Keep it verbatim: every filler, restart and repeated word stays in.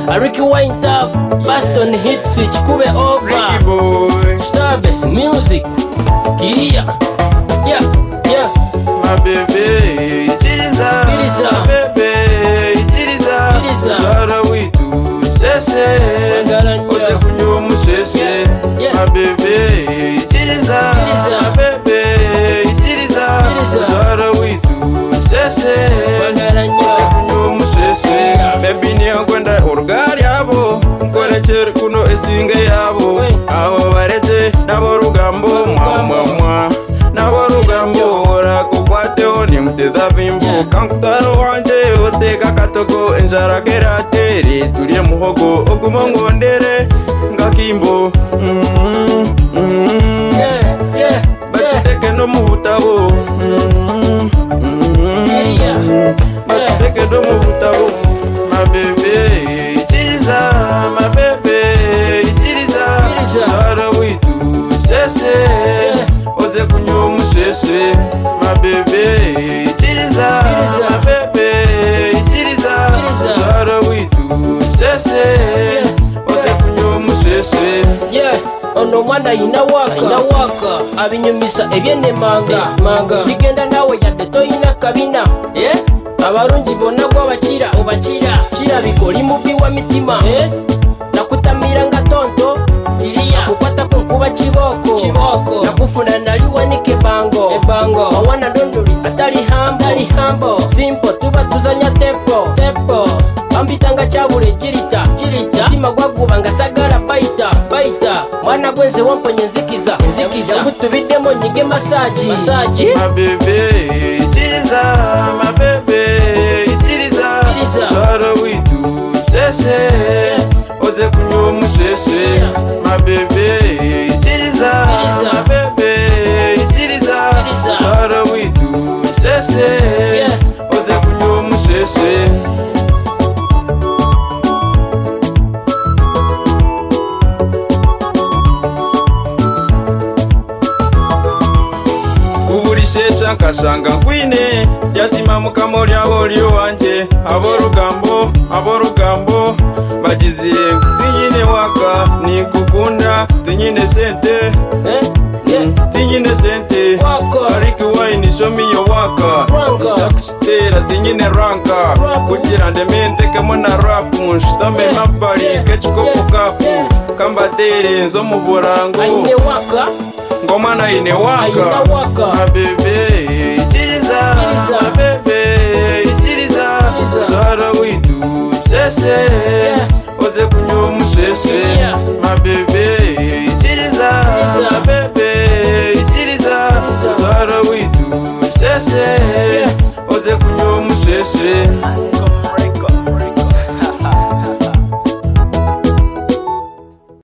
Ricky Wine Tough, Baston Hit Switch, Kube Over, Ricky Boy, Starbase Music, Kiria, yeah, yeah. My baby, Chiriza, Chiriza. my baby, Chiriza, Chiriza. Zara witu, Sese, Magaranya. Ose kunyo Sese, Yeah, yeah. my baby, Chiriza, Chiriza. my baby, Chiriza, Chiriza. Zara witu, Sese, Magaranya. Ose kunyo Sese, Yeah. baby ni akwenda urugari yabo, Mkolekere kuno esinge yabo, Hey. Abo barete, nabo rugambo, mwa mwa mwa, nabo rugambo, Kukwateo ni mteza bimbo Yeah. Kankutaro wanje oteka katoko Enzara keratere tulie muhogo Oguma ngondere ngakimbo mm -hmm. mm -hmm. Yeah, yeah, yeah. Batuteke no muhutabo mm -hmm. Kiria, Batuteke no muhutabo My baby Chiriza, my baby Chiriza, Chiriza. Zara witu Sese Yeah. Oze kunyo musese My baby Chiriza, Chiriza. my baby Chiriza, Chiriza. Zara witu Sese Yeah. Oze kunyo musese yeah. Ono mwana inawaka inawaka abinyumisa ebyene manga manga bigenda nawe yadde toyina kabina eh abarungi bonna gwabakira obakira kira bikoli mubi wa mitima eh nakutamira nga tonto Kiria kukwata kunkuba kiboko kiboko nakufuna nali wanike bango ebango awana dondoli atali hambo atali hambo simple tuba tuzanya tepo tepo ambitanga chabule jirita jirita tima gwaguba nga sagala baita baita mwana gwenze wamponye nzikiza nzikiza kutubidemo nyige masaji masaji My baby Chiriza, my baby Chiriza, Chiriza. Zara witu Sese Oze kunyo musese Yeah. My baby Chiriza, Chiriza. my baby Chiriza, Chiriza. Zara witu Sese Yeah. Oze kunyo musese Uburisesa nkasanga nkwine Yazima mukamo lyabo lyo wanje Aborugambo, aborugambo Bagizire tinyine waka Nikukunda tinyine sente eh yeah Tinyine sente Waka. Ricky Wine show me your waka Ranka. Zakustera tinyine ranka Rap. Kugira ndemente kemo na rap Nshtame Yeah. mabari Yeah. kechiko Yeah. kukapu Yeah. Kambatere nzo mu burango aine waka Ngoma na ine waka aina waka My baby Chiriza, Chiriza. my baby Chiriza, Chiriza. Zara witu Sese Yeah. Oze kunyo musese Yeah. My baby Chiriza, Chiriza. my baby Chiriza, Chiriza. Zara witu Sese Yeah. Oze kunyo musese